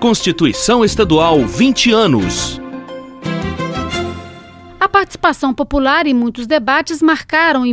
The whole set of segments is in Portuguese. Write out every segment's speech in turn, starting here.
Constituição Estadual 20 anos. A participação popular em muitos debates marcaram, em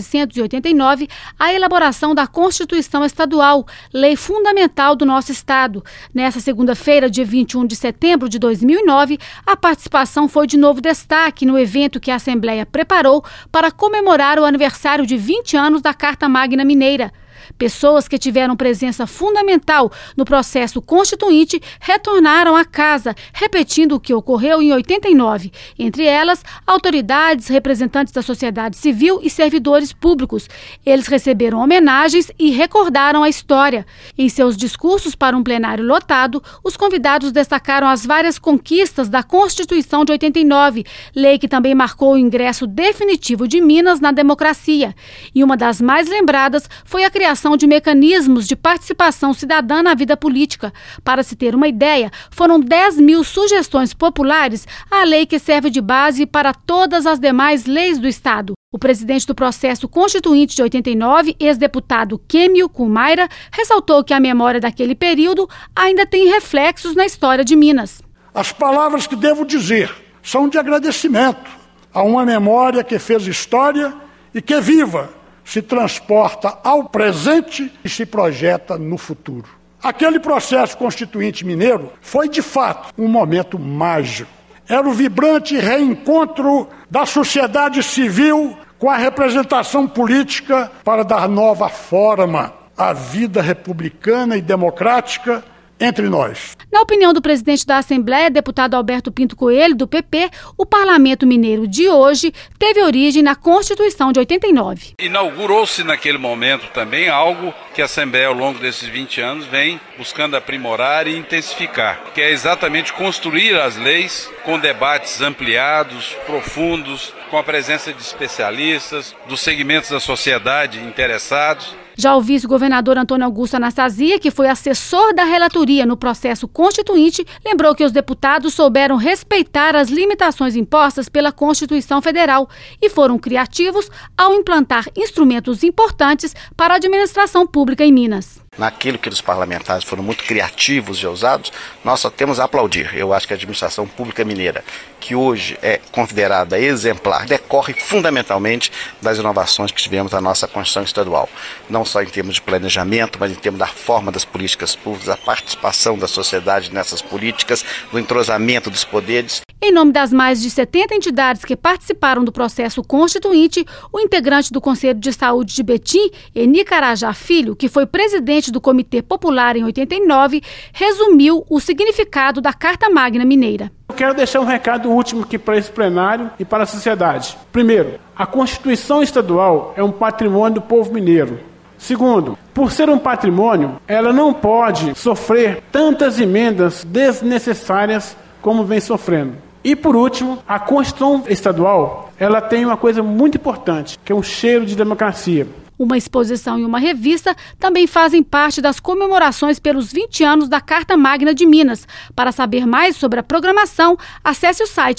1989, a elaboração da Constituição Estadual, lei fundamental do nosso Estado. Nessa segunda-feira, dia 21 de setembro de 2009, a participação foi de novo destaque no evento que a Assembleia preparou para comemorar o aniversário de 20 anos da Carta Magna Mineira. Pessoas que tiveram presença fundamental no processo constituinte retornaram à casa, repetindo o que ocorreu em 89. Entre elas, autoridades, representantes da sociedade civil e servidores públicos. Eles receberam homenagens e recordaram a história. Em seus discursos para um plenário lotado, os convidados destacaram as várias conquistas da Constituição de 89, lei que também marcou o ingresso definitivo de Minas na democracia. E uma das mais lembradas foi a criação de mecanismos de participação cidadã na vida política. Para se ter uma ideia, foram 10 mil sugestões populares à lei que serve de base para todas as demais leis do Estado. O presidente do processo constituinte de 89, ex-deputado Quêmio Cumaira, ressaltou que a memória daquele período ainda tem reflexos na história de Minas. As palavras que devo dizer são de agradecimento a uma memória que fez história e que é viva, se transporta ao presente e se projeta no futuro. Aquele processo constituinte mineiro foi, de fato, um momento mágico. Era o vibrante reencontro da sociedade civil com a representação política para dar nova forma à vida republicana e democrática entre nós. Na opinião do presidente da Assembleia, deputado Alberto Pinto Coelho, do PP, o Parlamento Mineiro de hoje teve origem na Constituição de 89. Inaugurou-se naquele momento também algo que a Assembleia, ao longo desses 20 anos, vem buscando aprimorar e intensificar, que é exatamente construir as leis com debates ampliados, profundos, com a presença de especialistas, dos segmentos da sociedade interessados. Já o vice-governador Antônio Augusto Anastasia, que foi assessor da relatoria no processo constituinte, lembrou que os deputados souberam respeitar as limitações impostas pela Constituição Federal e foram criativos ao implantar instrumentos importantes para a administração pública em Minas. Naquilo que os parlamentares foram muito criativos e ousados, nós só temos a aplaudir. Eu acho que a administração pública mineira, que hoje é considerada exemplar, decorre fundamentalmente das inovações que tivemos na nossa Constituição Estadual. Não só em termos de planejamento, mas em termos da forma das políticas públicas, da participação da sociedade nessas políticas, do entrosamento dos poderes. Em nome das mais de 70 entidades que participaram do processo constituinte, o integrante do Conselho de Saúde de Betim, Eni Carajá Filho, que foi presidente do Comitê Popular em 89, resumiu o significado da Carta Magna Mineira. Eu quero deixar um recado último aqui para esse plenário e para a sociedade. Primeiro, a Constituição Estadual é um patrimônio do povo mineiro. Segundo, por ser um patrimônio, ela não pode sofrer tantas emendas desnecessárias como vem sofrendo. E por último, a Constituição Estadual, ela tem uma coisa muito importante, que é um cheiro de democracia. Uma exposição e uma revista também fazem parte das comemorações pelos 20 anos da Carta Magna de Minas. Para saber mais sobre a programação, acesse o site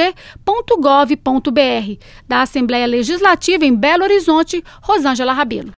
www.almg.gov.br. Da Assembleia Legislativa em Belo Horizonte, Rosângela Rabelo.